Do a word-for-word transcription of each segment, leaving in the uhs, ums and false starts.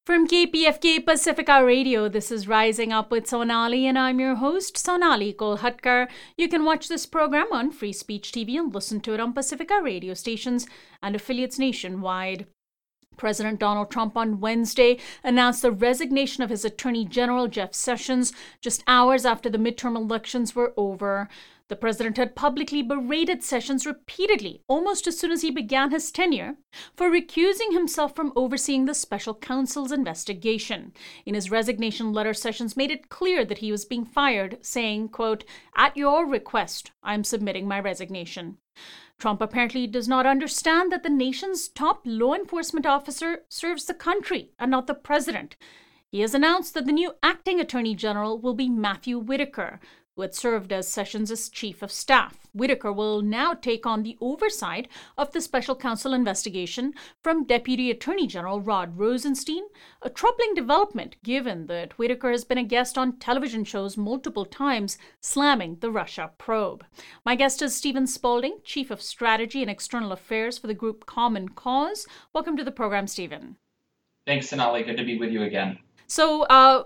From K P F K Pacifica Radio, this is Rising Up with Sonali, and I'm your host, Sonali Kolhatkar. You can watch this program on Free Speech T V and listen to it on Pacifica radio stations and affiliates nationwide. President Donald Trump on Wednesday announced the resignation of his Attorney General, Jeff Sessions, just hours after the midterm elections were over. The president had publicly berated Sessions repeatedly, almost as soon as he began his tenure, for recusing himself from overseeing the special counsel's investigation. In his resignation letter, Sessions made it clear that he was being fired, saying, quote, "At your request, I'm submitting my resignation." Trump apparently does not understand that the nation's top law enforcement officer serves the country and not the president. He has announced that the new acting attorney general will be Matthew Whitaker, who had served as Sessions' chief of staff. Whitaker will now take on the oversight of the special counsel investigation from Deputy Attorney General Rod Rosenstein, a troubling development given that Whitaker has been a guest on television shows multiple times, slamming the Russia probe. My guest is Stephen Spaulding, Chief of Strategy and External Affairs for the group Common Cause. Welcome to the program, Stephen. Thanks, Sonali. Good to be with you again. So, uh,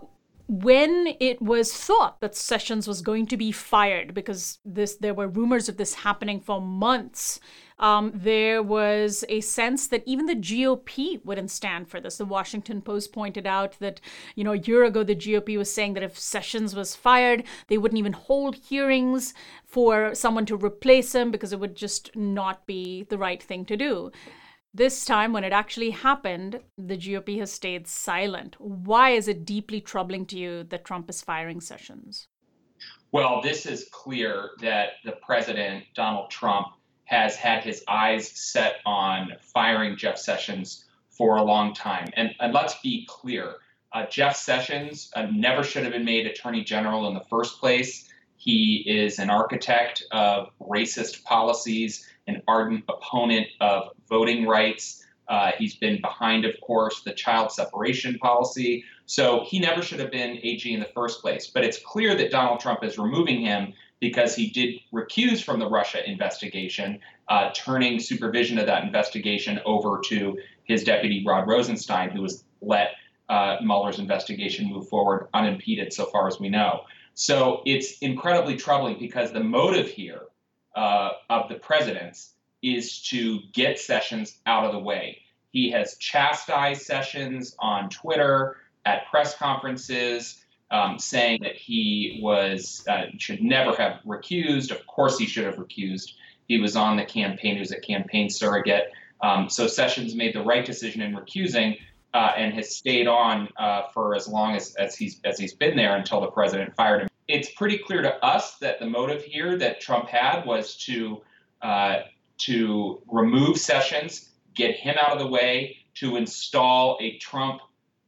when it was thought that Sessions was going to be fired, because this there were rumors of this happening for months, um, there was a sense that even the G O P wouldn't stand for this. The Washington Post pointed out that, you know, a year ago, the G O P was saying that if Sessions was fired, they wouldn't even hold hearings for someone to replace him because it would just not be the right thing to do. This time, when it actually happened, the G O P has stayed silent. Why is it deeply troubling to you that Trump is firing Sessions? Well, this is clear that the president, Donald Trump, has had his eyes set on firing Jeff Sessions for a long time. And, and let's be clear, uh, Jeff Sessions uh, never should have been made attorney general in the first place. He is an architect of racist policies, an ardent opponent of voting rights. Uh, he's been behind, of course, the child separation policy. So he never should have been A G in the first place. But it's clear that Donald Trump is removing him because he did recuse from the Russia investigation, uh, turning supervision of that investigation over to his deputy, Rod Rosenstein, who has let uh, Mueller's investigation move forward unimpeded so far as we know. So it's incredibly troubling because the motive here uh, of the president's is to get Sessions out of the way. He has chastised Sessions on Twitter, at press conferences, um, saying that he was uh, should never have recused. Of course he should have recused. He was on the campaign. He was a campaign surrogate. Um, so Sessions made the right decision in recusing uh, and has stayed on uh, for as long as, as he's as he's been there until the president fired him. It's pretty clear to us that the motive here that Trump had was to uh, to remove Sessions, get him out of the way, to install a Trump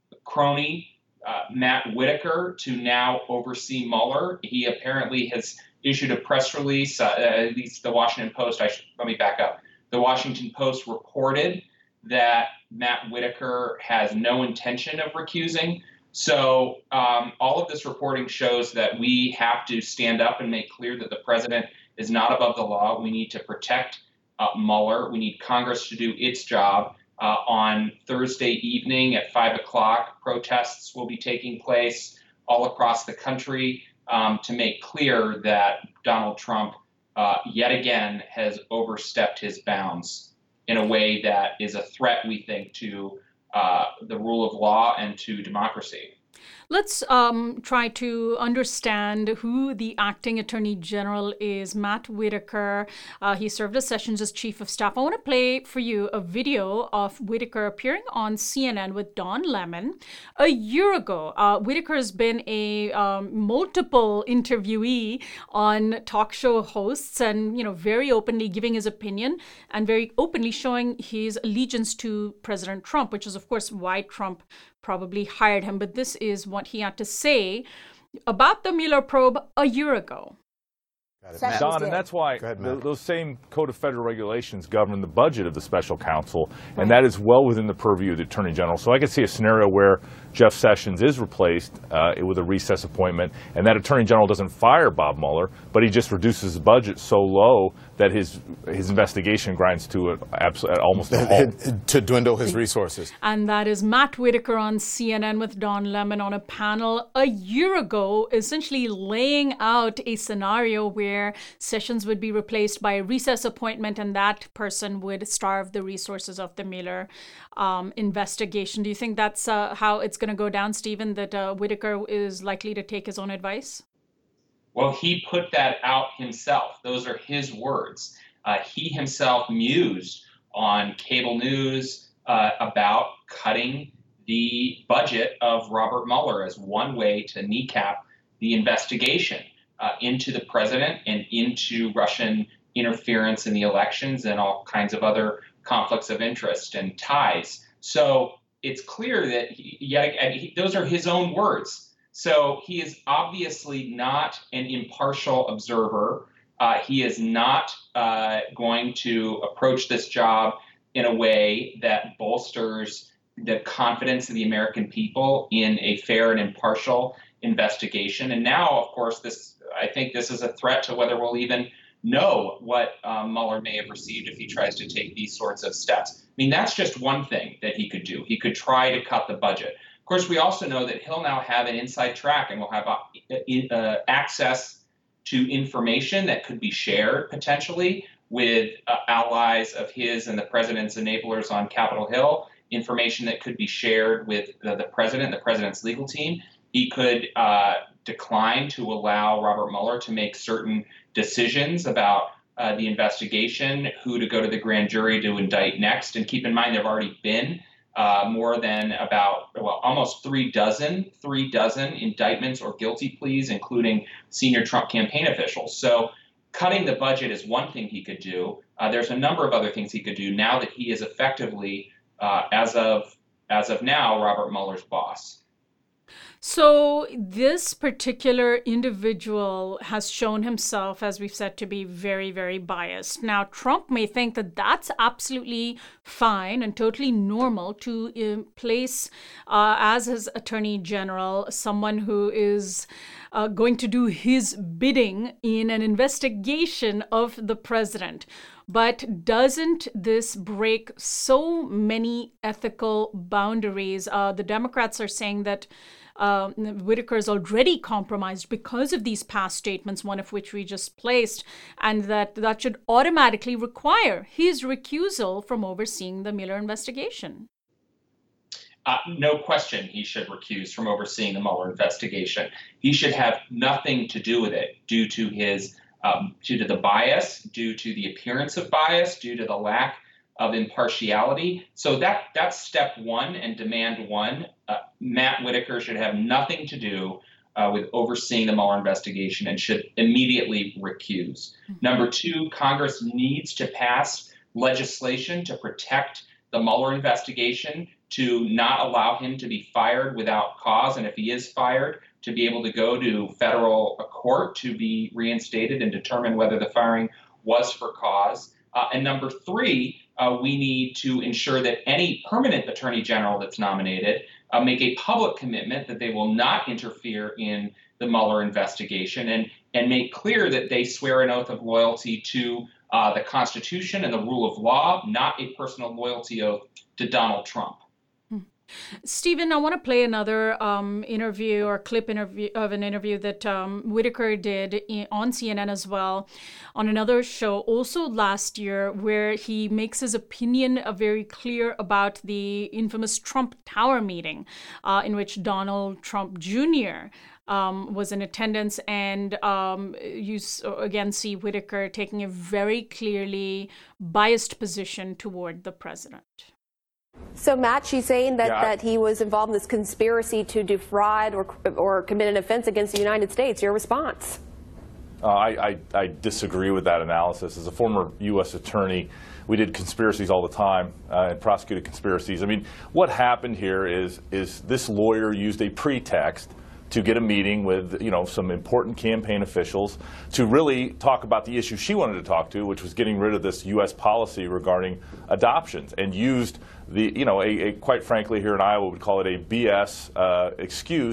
crony, uh, Matt Whitaker, to now oversee Mueller. He apparently has issued a press release, uh, at least the Washington Post, I should, let me back up. The Washington Post reported that Matt Whitaker has no intention of recusing. So um, all of this reporting shows that we have to stand up and make clear that the president is not above the law. We need to protect uh, Mueller. We need Congress to do its job. Uh, on Thursday evening at five o'clock, protests will be taking place all across the country um, to make clear that Donald Trump uh, yet again has overstepped his bounds in a way that is a threat, we think, to uh, the rule of law and to democracy. Let's um, try to understand who the acting attorney general is, Matt Whitaker. Uh, he served as Sessions' chief of staff. I want to play for you a video of Whitaker appearing on C N N with Don Lemon. A year ago, uh, Whitaker has been a um, multiple interviewee on talk show hosts and, you know, very openly giving his opinion and very openly showing his allegiance to President Trump, which is, of course, why Trump probably hired him. But this is what he had to say about the Mueller probe a year ago. Don, and that's why ahead, th- those same Code of Federal Regulations govern the budget of the special counsel, and right. that is well within the purview of the Attorney General. So I could see a scenario where Jeff Sessions is replaced uh, with a recess appointment, and that Attorney General doesn't fire Bob Mueller, but he just reduces his budget so low that his his investigation grinds to a, absolutely almost a halt. To dwindle his resources. And that is Matt Whitaker on C N N with Don Lemon on a panel a year ago, essentially laying out a scenario where Sessions would be replaced by a recess appointment, and that person would starve the resources of the Mueller um, investigation. Do you think that's uh, how it's going to go down, Stephen, that uh, Whitaker is likely to take his own advice? Well, he put that out himself. Those are his words. Uh, he himself mused on cable news uh, about cutting the budget of Robert Mueller as one way to kneecap the investigation uh, into the president and into Russian interference in the elections and all kinds of other conflicts of interest and ties. So it's clear that he, yet again, he, those are his own words. So he is obviously not an impartial observer. Uh, he is not uh, going to approach this job in a way that bolsters the confidence of the American people in a fair and impartial investigation. And now, of course, this I think this is a threat to whether we'll even know what um, Mueller may have received if he tries to take these sorts of steps. I mean, that's just one thing that he could do. He could try to cut the budget. Of course, we also know that he'll now have an inside track and will have uh, uh, access to information that could be shared potentially with uh, allies of his and the president's enablers on Capitol Hill, information that could be shared with the, the president, the president's legal team. He could uh, decline to allow Robert Mueller to make certain decisions about uh, the investigation, who to go to the grand jury to indict next. And keep in mind, there have already been Uh, more than about, well, almost three dozen, three dozen indictments or guilty pleas, including senior Trump campaign officials. So cutting the budget is one thing he could do. Uh, there's a number of other things he could do now that he is effectively, uh, as of as of now, Robert Mueller's boss. So this particular individual has shown himself, as we've said, to be very, very biased. Now, Trump may think that that's absolutely fine and totally normal to uh, place uh, as his attorney general someone who is uh, going to do his bidding in an investigation of the president. But doesn't this break so many ethical boundaries? Uh, the Democrats are saying that Uh, Whitaker is already compromised because of these past statements, one of which we just placed, and that that should automatically require his recusal from overseeing the Mueller investigation. Uh, no question he should recuse from overseeing the Mueller investigation. He should have nothing to do with it due to his um, due to the bias, due to the appearance of bias, due to the lack of impartiality. So that that's step one and demand one. Uh, Matt Whitaker should have nothing to do uh, with overseeing the Mueller investigation and should immediately recuse. Mm-hmm. Number two, Congress needs to pass legislation to protect the Mueller investigation, to not allow him to be fired without cause, and if he is fired, to be able to go to federal court to be reinstated and determine whether the firing was for cause. Uh, and number three, uh, we need to ensure that any permanent attorney general that's nominated uh, make a public commitment that they will not interfere in the Mueller investigation and, and make clear that they swear an oath of loyalty to uh, the Constitution and the rule of law, not a personal loyalty oath to Donald Trump. Stephen, I want to play another um, interview or clip interview of an interview that um, Whitaker did in, on C N N as well, on another show also last year, where he makes his opinion uh, very clear about the infamous Trump Tower meeting uh, in which Donald Trump Junior Um, was in attendance, and um, you again see Whitaker taking a very clearly biased position toward the president. So, Matt, she's saying that, yeah, that he was involved in this conspiracy to defraud or or commit an offense against the United States. Your response? Uh, I, I, I disagree with that analysis. As a former U S attorney, we did conspiracies all the time uh, and prosecuted conspiracies. I mean, what happened here is is this lawyer used a pretext to get a meeting with, you know, some important campaign officials to really talk about the issue she wanted to talk to, which was getting rid of this U S policy regarding adoptions, and used the, you know, a, a quite frankly here in Iowa, we would call it a B S uh, excuse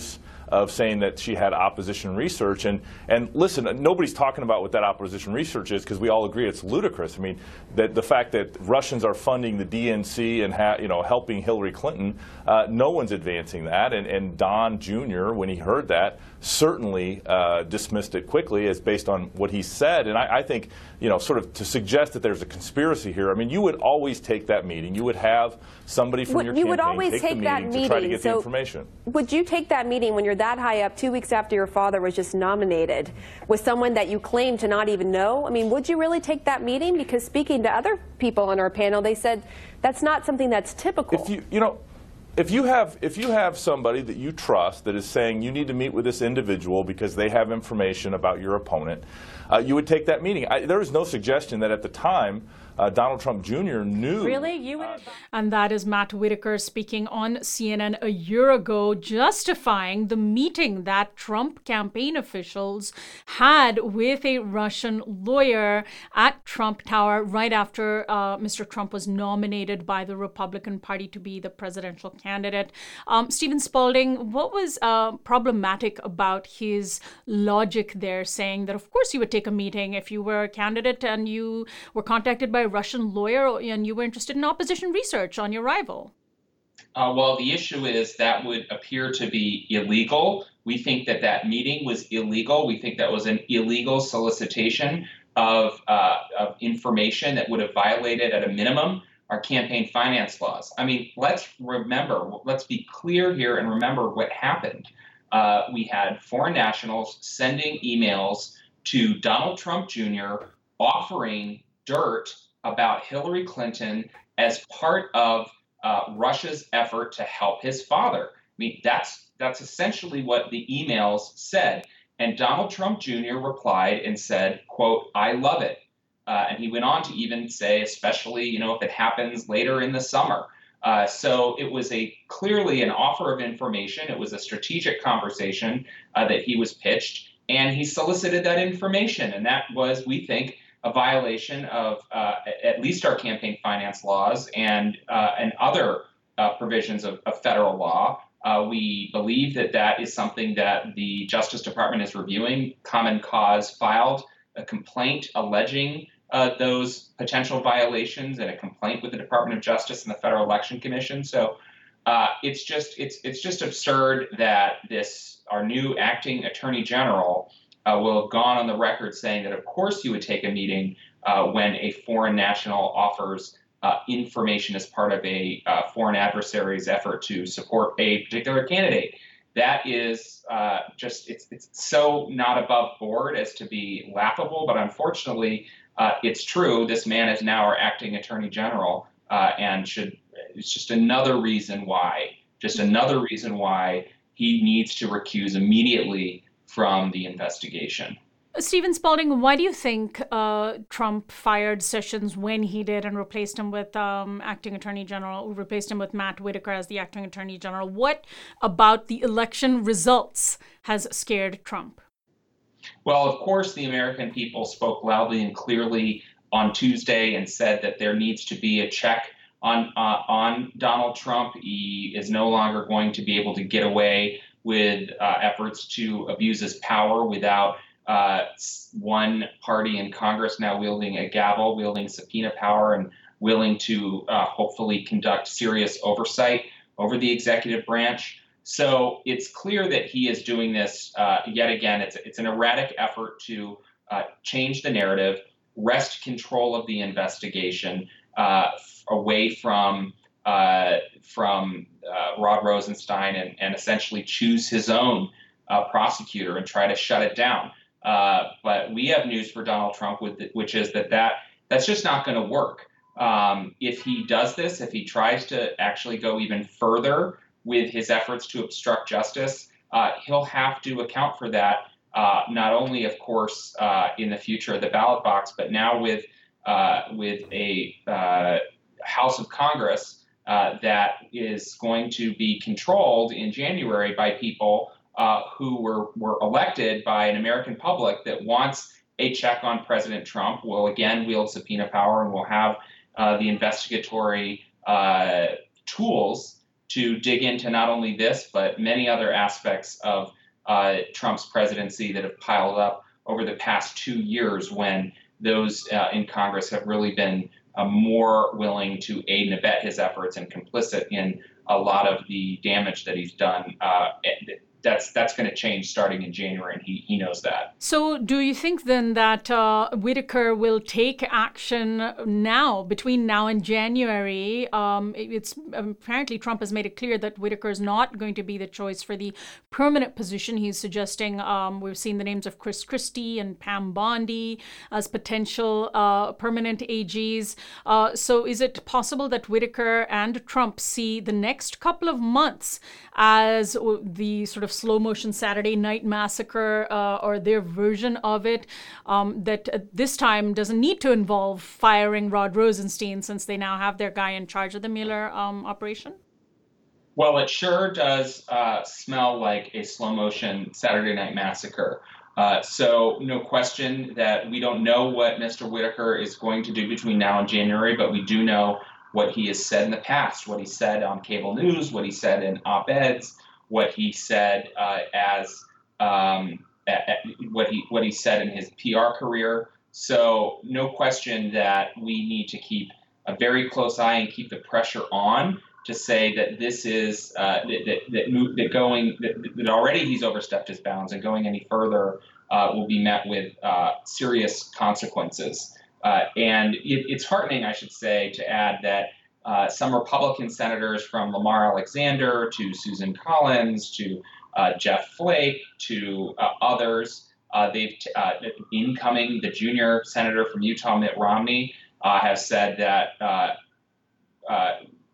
of saying that she had opposition research. And, and listen, nobody's talking about what that opposition research is, because we all agree it's ludicrous. I mean, that the fact that Russians are funding the D N C and ha you know, helping Hillary Clinton, uh, no one's advancing that. And, and Don Junior, when he heard that, certainly uh, dismissed it quickly as based on what he said. And I, I think, you know, sort of to suggest that there's a conspiracy here, I mean, you would always take that meeting. You would have somebody from would, your you campaign would always take, take the that meeting, meeting to try to get so the information. Would you take that meeting when you're that high up, two weeks after your father was just nominated, with someone that you claim to not even know? I mean, would you really take that meeting? Because speaking to other people on our panel, they said that's not something that's typical. If you, you know, If you have if you have somebody that you trust that is saying you need to meet with this individual because they have information about your opponent, uh, you would take that meeting. I, there is no suggestion that at the time uh, Donald Trump Junior knew. Really? You would? Uh, and that is Matt Whitaker speaking on C N N a year ago, justifying the meeting that Trump campaign officials had with a Russian lawyer at Trump Tower right after uh, Mister Trump was nominated by the Republican Party to be the presidential candidate. Um, Stephen Spalding, what was uh, problematic about his logic there, saying that, of course, you would take a meeting if you were a candidate and you were contacted by a Russian lawyer and you were interested in opposition research on your rival? Uh, well, the issue is that would appear to be illegal. We think that that meeting was illegal. We think that was an illegal solicitation of, uh, of information that would have violated, at a minimum, our campaign finance laws. I mean, let's remember, let's be clear here and remember what happened. Uh, we had foreign nationals sending emails to Donald Trump Junior offering dirt about Hillary Clinton as part of uh, Russia's effort to help his father. I mean, that's that's essentially what the emails said. And Donald Trump Junior replied and said, quote, "I love it." Uh, and he went on to even say, especially, you know, if it happens later in the summer. Uh, so it was a clearly an offer of information. It was a strategic conversation uh, that he was pitched, and he solicited that information. And that was, we think, a violation of uh, at least our campaign finance laws and uh, and other uh, provisions of, of federal law. Uh, we believe that that is something that the Justice Department is reviewing. Common Cause filed a complaint alleging uh, those potential violations and a complaint with the Department of Justice and the Federal Election Commission. So uh, it's just it's it's just absurd that this our new acting Attorney General uh, will have gone on the record saying that, of course, you would take a meeting uh, when a foreign national offers uh, information as part of a uh, foreign adversary's effort to support a particular candidate. That is uh, just, it's, it's so not above board as to be laughable, but unfortunately, uh, it's true. This man is now our acting Attorney General uh, and should, it's just another reason why, just another reason why he needs to recuse immediately from the investigation. Stephen Spalding, why do you think uh, Trump fired Sessions when he did and replaced him with um, acting Attorney General, replaced him with Matt Whitaker as the acting Attorney General? What about the election results has scared Trump? Well, of course, the American people spoke loudly and clearly on Tuesday and said that there needs to be a check on uh, on Donald Trump. He is no longer going to be able to get away with uh, efforts to abuse his power without Uh, one party in Congress now wielding a gavel, wielding subpoena power, and willing to uh, hopefully conduct serious oversight over the executive branch. So it's clear that he is doing this uh, yet again. It's, it's an erratic effort to uh, change the narrative, wrest control of the investigation uh, away from uh, from uh, Rod Rosenstein and, and essentially choose his own uh, prosecutor and try to shut it down. Uh, but we have news for Donald Trump, with the, which is that, that that's just not going to work. Um, if he does this, if he tries to actually go even further with his efforts to obstruct justice, uh, he'll have to account for that, uh, not only, of course, uh, in the future of the ballot box, but now with uh, with a uh, House of Congress uh, that is going to be controlled in January by people Uh, who were, were elected by an American public that wants a check on President Trump, will again wield subpoena power and will have uh, the investigatory uh, tools to dig into not only this, but many other aspects of uh, Trump's presidency that have piled up over the past two years when those uh, in Congress have really been uh, more willing to aid and abet his efforts and complicit in a lot of the damage that he's done. Uh, That's that's going to change starting in January, and he, he knows that. So do you think then that uh, Whitaker will take action now, between now and January? Um, it's apparently Trump has made it clear that Whitaker is not going to be the choice for the permanent position. He's suggesting, um, we've seen the names of Chris Christie and Pam Bondi as potential uh, permanent A Gs. Uh, so is it possible that Whitaker and Trump see the next couple of months as the sort of slow motion Saturday night massacre uh, or their version of it, um, that uh, this time doesn't need to involve firing Rod Rosenstein since they now have their guy in charge of the Mueller um, operation? Well, it sure does uh, smell like a slow motion Saturday night massacre. Uh, so no question that we don't know what Mister Whitaker is going to do between now and January, but we do know what he has said in the past, what he said on cable news, what he said in op-eds, what he said uh, as um, a, a, what he what he said in his P R career. So no question that we need to keep a very close eye and keep the pressure on to say that this is uh, that, that, that, that going that, that already he's overstepped his bounds, and going any further uh, will be met with uh, serious consequences. Uh, and it, it's heartening, I should say, to add that uh, some Republican senators, from Lamar Alexander to Susan Collins to uh, Jeff Flake to uh, others, uh, they've t- uh, incoming the junior senator from Utah, Mitt Romney, uh, have said that uh, uh,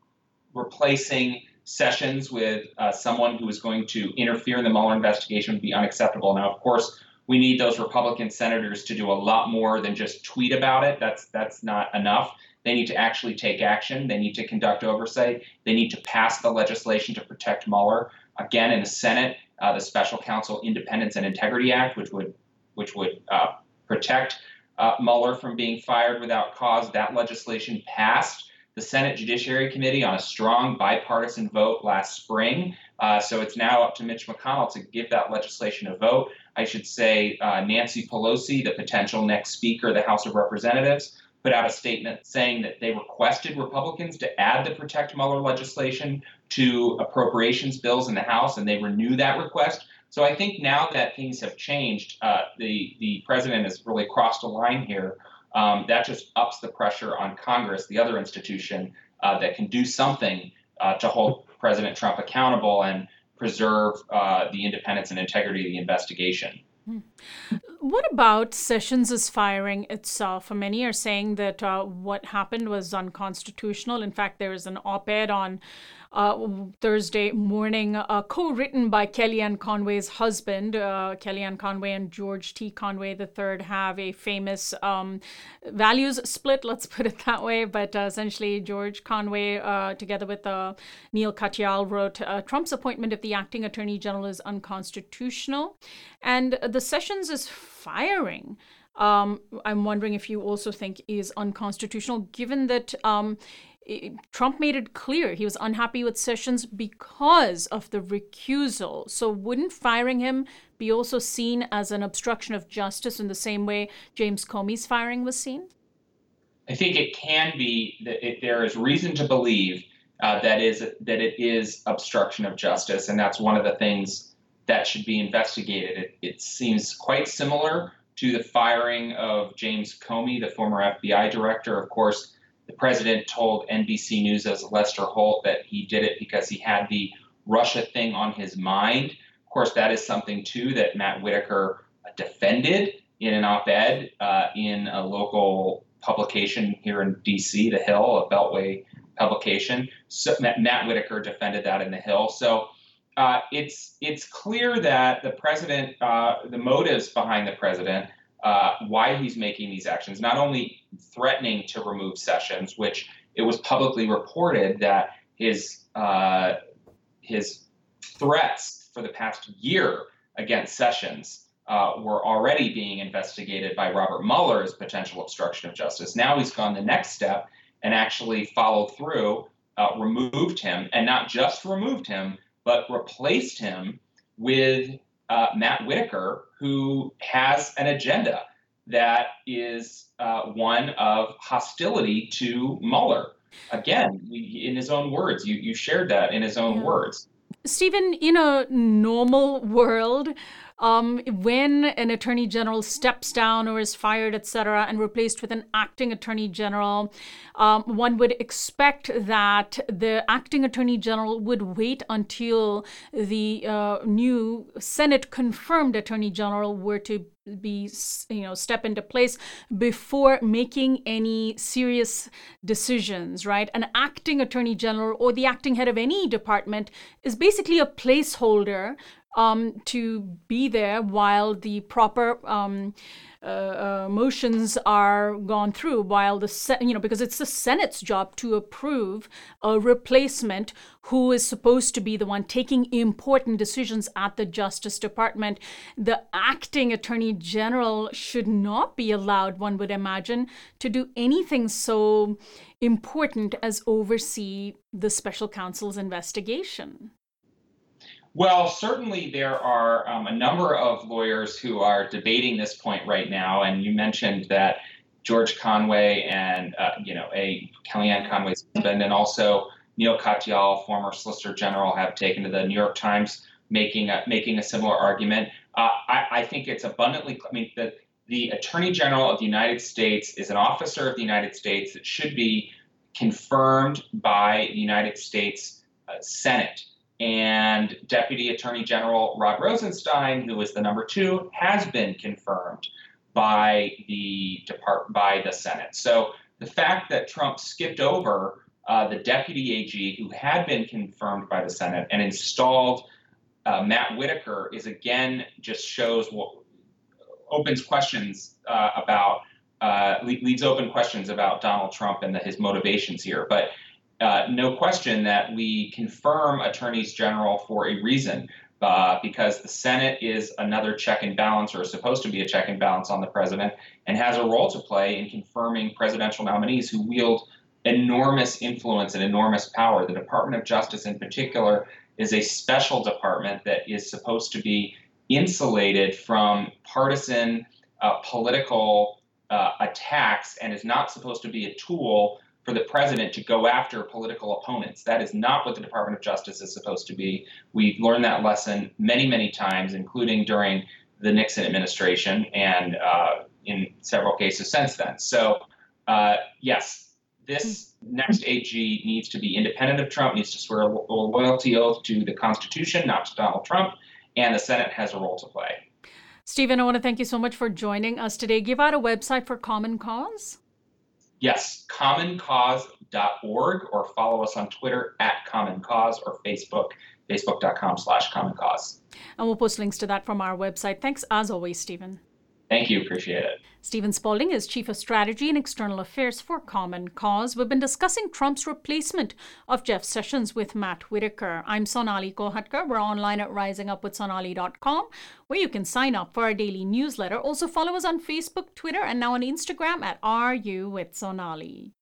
replacing Sessions with uh, someone who is going to interfere in the Mueller investigation would be unacceptable. Now, of course, we need those Republican senators to do a lot more than just tweet about it. That's that's not enough. They need to actually take action. They need to conduct oversight. They need to pass the legislation to protect Mueller. Again, in the Senate, uh, the Special Counsel Independence and Integrity Act, which would which would uh, protect uh, Mueller from being fired without cause, that legislation passed the Senate Judiciary Committee on a strong bipartisan vote last spring. Uh, so it's now up to Mitch McConnell to give that legislation a vote. I should say uh, Nancy Pelosi, the potential next Speaker of the House of Representatives, put out a statement saying that they requested Republicans to add the Protect Mueller legislation to appropriations bills in the House, and they renew that request. So I think now that things have changed, uh, the, the president has really crossed a line here. Um, that just ups the pressure on Congress, the other institution uh, that can do something uh, to hold President Trump accountable and preserve uh, the independence and integrity of the investigation. What about Sessions' firing itself? Many are saying that uh, what happened was unconstitutional. In fact, there is an op-ed on uh, Thursday morning, uh, co-written by Kellyanne Conway's husband. Uh, Kellyanne Conway and George T. Conway the third have a famous um, values split, let's put it that way. But uh, essentially, George Conway, uh, together with uh, Neil Katyal, wrote, uh, Trump's appointment of the acting attorney general is unconstitutional. And the Sessions' firing, um, I'm wondering if you also think is unconstitutional, given that um, Trump made it clear he was unhappy with Sessions because of the recusal. So wouldn't firing him be also seen as an obstruction of justice in the same way James Comey's firing was seen? I think it can be that it, there is reason to believe uh, that is that it is obstruction of justice, and that's one of the things that should be investigated. It, it seems quite similar to the firing of James Comey, the former F B I director. Of course, the president told N B C News' Lester Holt that he did it because he had the Russia thing on his mind. Of course, that is something, too, that Matt Whitaker defended in an op-ed uh, in a local publication here in D C, The Hill, a Beltway publication. So Matt, Matt Whitaker defended that in The Hill. So uh, it's it's clear that the president, uh, the motives behind the president, uh, why he's making these actions, not only threatening to remove Sessions, which it was publicly reported that his uh, his threats for the past year against Sessions uh, were already being investigated by Robert Mueller as potential obstruction of justice. Now he's gone the next step and actually followed through, uh, removed him, and not just removed him, but replaced him with uh, Matt Whitaker, who has an agenda that is uh, one of hostility to Mueller. Again, in his own words, you, you shared that in his own yeah. words. Stephen, in a normal world, um, when an attorney general steps down or is fired, et cetera, and replaced with an acting attorney general, um, one would expect that the acting attorney general would wait until the uh, new Senate confirmed attorney general were to be, you know, step into place before making any serious decisions, right? An acting attorney general or the acting head of any department is basically a placeholder um, to be there while the proper um, uh, uh, motions are gone through, while the, Se- you know, because it's the Senate's job to approve a replacement who is supposed to be the one taking important decisions at the Justice Department. The acting attorney general should not be allowed, one would imagine, to do anything so important as oversee the special counsel's investigation. Well, certainly there are um, a number of lawyers who are debating this point right now, and you mentioned that George Conway and uh, you know a Kellyanne Conway's husband, and also Neil Katyal, former Solicitor General, have taken to the New York Times making a, making a similar argument. Uh, I, I think it's abundantly. I mean, the the Attorney General of the United States is an officer of the United States that should be confirmed by the United States uh, Senate. And Deputy Attorney General Rod Rosenstein, who is the number two, has been confirmed by the depart by the Senate. So the fact that Trump skipped over uh, the Deputy A G, who had been confirmed by the Senate, and installed uh, Matt Whitaker is again just shows what opens questions uh, about uh, leaves open questions about Donald Trump and the, his motivations here. But Uh, no question that we confirm attorneys general for a reason, uh, because the Senate is another check and balance, or is supposed to be a check and balance on the president, and has a role to play in confirming presidential nominees who wield enormous influence and enormous power. The Department of Justice in particular is a special department that is supposed to be insulated from partisan uh, political uh, attacks, and is not supposed to be a tool for the president to go after political opponents. That is not what the Department of Justice is supposed to be. We've learned that lesson many, many times, including during the Nixon administration and uh, in several cases since then. So uh, yes, this next A G needs to be independent of Trump, needs to swear a loyalty oath to the Constitution, not to Donald Trump, and the Senate has a role to play. Stephen, I want to thank you so much for joining us today. Give out a website for Common Cause. Yes, common cause dot org, or follow us on Twitter at Common Cause, or Facebook, facebook.com slash Common Cause. And we'll post links to that from our website. Thanks as always, Stephen. Thank you. Appreciate it. Stephen Spaulding is Chief of Strategy and External Affairs for Common Cause. We've been discussing Trump's replacement of Jeff Sessions with Matt Whitaker. I'm Sonali Kolhatkar. We're online at rising up with sonali dot com, where you can sign up for our daily newsletter. Also follow us on Facebook, Twitter, and now on Instagram at Are You with Sonali.